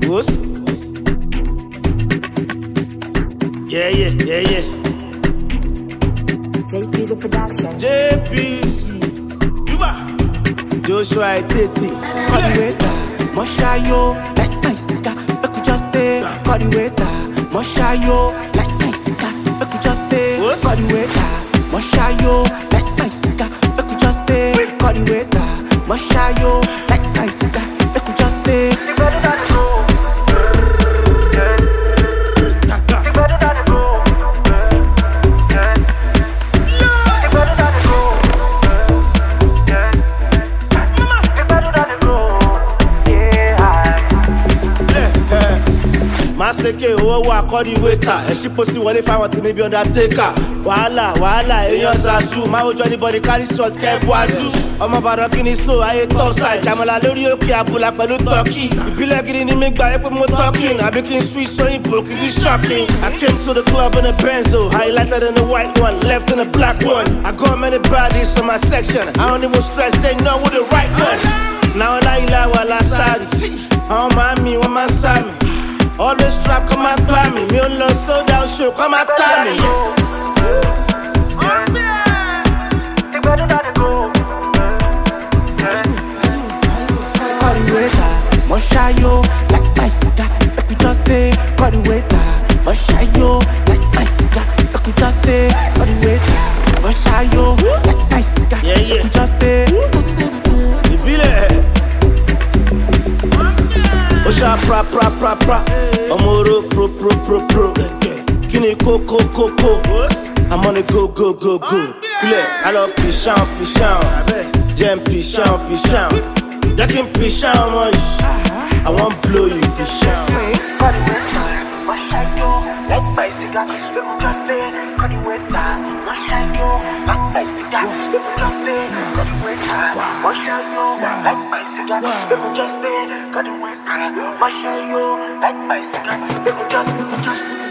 What's? Yeah. JP's a production. JP's. Yuba. Joshua Tete. Call the waiter, Moshayo, like my sika, make we just stay. Call the waiter, Moshayo, like my sika, make we just stay. Call the waiter, Moshayo, like my sika, make we just stay. Call the waiter, Moshayo, like my sika, make we just stay. Maseke owó akọ́ni wéta ẹ̀ṣin pósí wọlé fáwọn tèmi bí undertaker. Wàhálà èèyàn zazu máa wojú anybody carry shot kẹ́ẹ̀bù azú. Ọmọ Ìbàdàn kí ni so ayé topside jàmọ̀lá lórí òkè àbúlà pẹ̀lú turkey. Ìbílẹ̀ gidi ni mi gbà yẹ pé mo talking àbí kí n switch sóyìnbó kì í be shocking. I came to the club in a Benzo, highlighted in the white one, left in the black one. I got many bodies in my section, I don't even stress, they know who the right one. Now láìlá wà lásàrì, àwọn màmí wọ́n máa ń sá mi. Always trap, come and buy me. Me on low sold out show, come and tie me. Call the waiter, Moshayo, like my sika, make we just stay. Call the waiter, Moshayo, like my sika, make we just stay. Call the waiter, Moshayo, like my sika, make we just stay. Osha pra. Amoro pro. Kini ko. I'm on the go. Clear, I love pichon. Jam pichon. That can pichon much. I want blow you pichon. Call the waiter, Moshayo, like my sika, make we just stay. Call the waiter, Moshayo, like my sika, make we just stay. Call the waiter, Moshayo, like my sika, make we just stay. Call the waiter, Moshayo, like my sika, make we just stay.